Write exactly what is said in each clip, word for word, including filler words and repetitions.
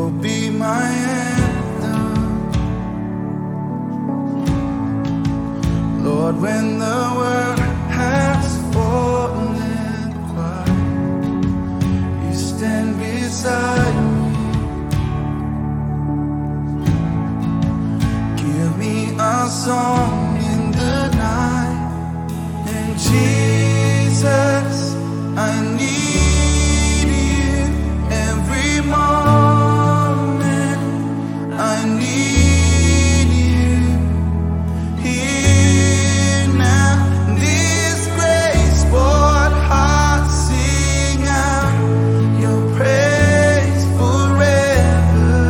You'll be my anthem, Lord, when the world has fallen quiet, you stand beside me. Give me a song in the night, and Jesus, I need you every moment. I need you here now. This grace, Lord, heart sing out your praise forever.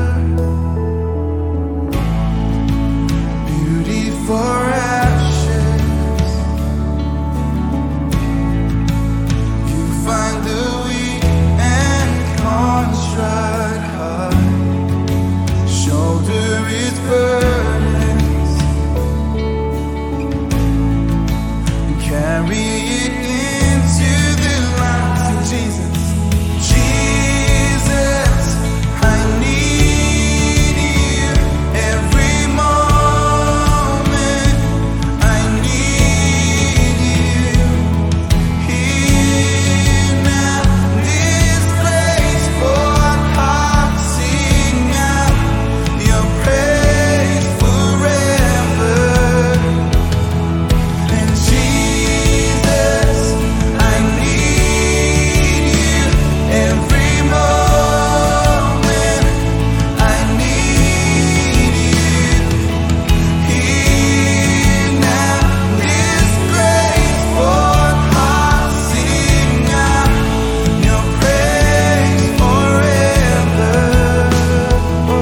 Beauty for ashes, you find the weak and contrite heart. Shoulder its burdens and carry it into the light. Jesus, Jesus, I need you every moment. I need you here now. This place, Lord, heart sing out your praise forever. And Jesus, I need you every moment. I need you here now. This grace, Lord, heart sing out your praise forever. Oh.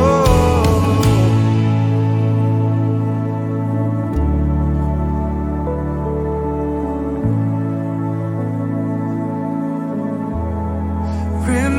Remember